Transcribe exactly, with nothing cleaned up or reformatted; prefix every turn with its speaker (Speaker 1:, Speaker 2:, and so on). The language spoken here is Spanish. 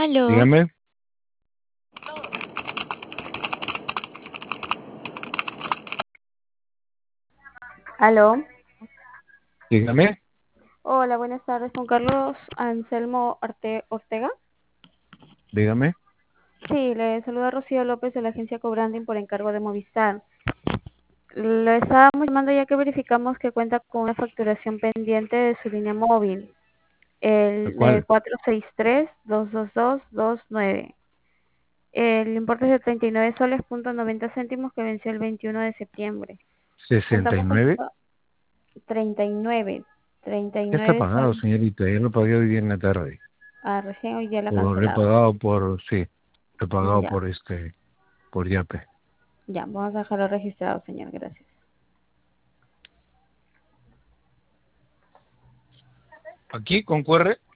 Speaker 1: Aló,
Speaker 2: Dígame,
Speaker 3: Aló.
Speaker 2: dígame,
Speaker 3: Hola, buenas tardes, con Carlos Anselmo Arte- Ortega.
Speaker 2: dígame.
Speaker 3: Sí, le saluda Rocío López de la agencia Cobranding por encargo de Movistar. Le estábamos llamando ya que verificamos que cuenta con una facturación pendiente de su línea móvil,
Speaker 2: ¿El
Speaker 3: el de
Speaker 2: cuál?
Speaker 3: cuatro seis tres, dos dos dos, dos nueve. El importe es de treinta y nueve soles punto noventa céntimos que venció el veintiuno de septiembre.
Speaker 2: Sesenta y
Speaker 3: Contamos con su
Speaker 2: nueve.
Speaker 3: pa- treinta y nueve, treinta y
Speaker 2: Ya está
Speaker 3: nueve
Speaker 2: pagado,
Speaker 3: soles.
Speaker 2: señorita. Ya lo pagué hoy día en la tarde.
Speaker 3: Ah, recién hoy ya la
Speaker 2: Por, lo he
Speaker 3: cancelado.
Speaker 2: pagado por, sí, lo he
Speaker 3: Mm,
Speaker 2: pagado
Speaker 3: Ya.
Speaker 2: por este, por Yape.
Speaker 3: Ya, vamos a dejarlo registrado, señor. Gracias.
Speaker 2: ¿Aquí con Q R?